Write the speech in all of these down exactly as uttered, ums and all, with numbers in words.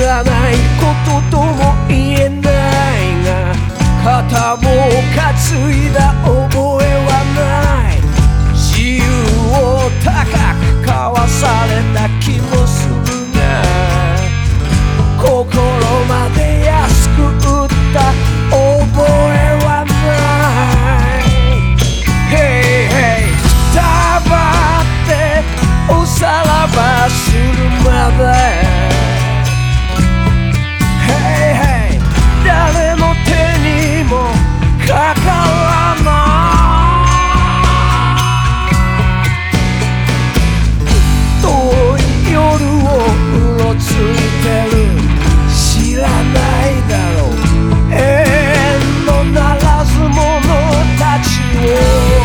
らないこととも言えないが、肩を担いだ覚えはない。自由を高く交わされた気もするが、心まで安く売った覚えはない。Hey hey 黙っておさらばするまで、Hey hey 誰の手にもかからない遠い夜をうろついてる、知らないだろう永遠のならず者たちを。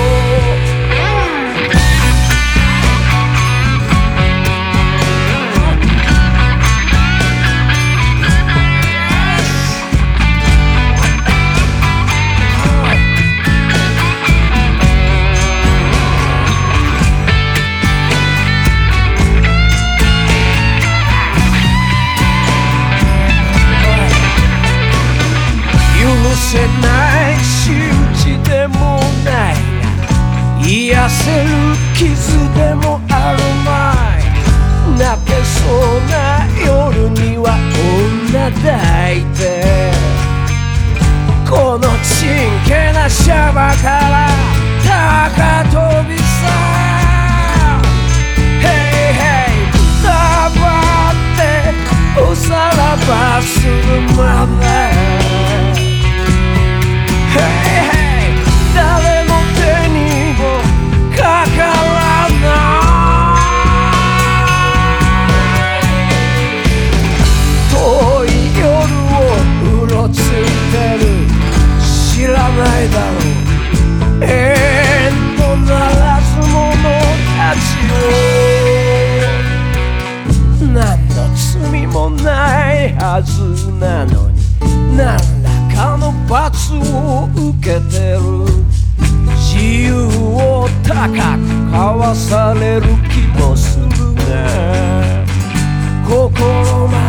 許せない仕打ちでもないが、癒せる傷でもあるまい。泣けそうな夜には女抱いて、このちんけなシャバから高飛びさ。Hey hey 黙っておさらばするまで、Hey hey 誰の手にもかからない遠い夜をうろついてる、知らないだろう永遠のならず者たちを。何の罪もないはずなのに、何らかの罰を受けてる。自由を高く交わされる気もするが、心ま